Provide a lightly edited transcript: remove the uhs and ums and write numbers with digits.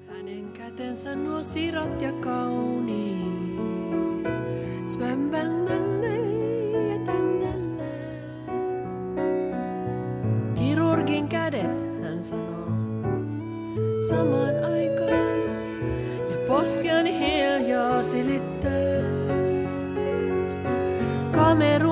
Hänen kätensä nuo sirat ja kauniit, svämmande ja tändelleen. Kirurgin kädet, hän sanoo, samaan aikaan, ja poskeani hiljaa silittää. Kameru